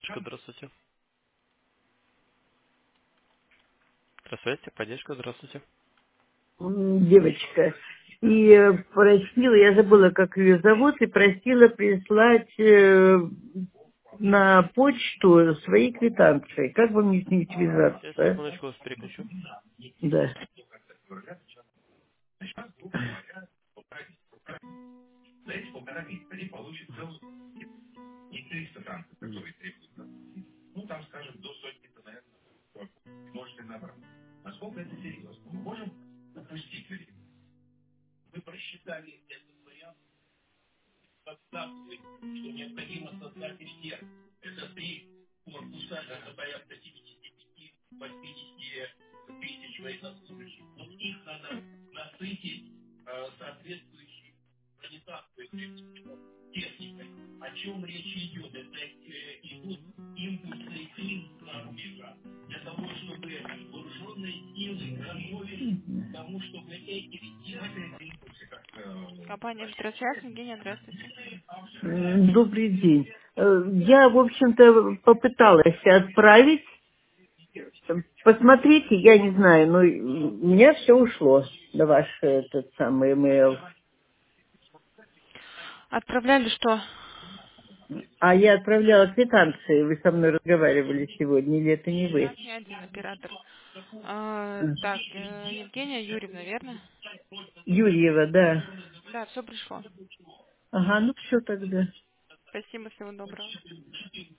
Поддержка, здравствуйте. Здравствуйте, поддержка, здравствуйте. Девочка. И просила, я забыла, как ее зовут, и просила прислать на почту свои квитанции. Как вам с ней Сейчас, связаться? секундочку, вас переключу. Да. Компания Электросвязь, Евгения, здравствуйте. Добрый день. Я, в общем-то, попыталась отправить. Посмотрите, я не знаю, но у меня все ушло на ваш этот самый email. Отправляли что? А я отправляла квитанции. Вы со мной разговаривали сегодня, или это не У вы? нас не один оператор. Так, Евгения Юрьевна, верно? Юрьева, да. Да, все пришло. Ага, ну все тогда. Спасибо, всего доброго.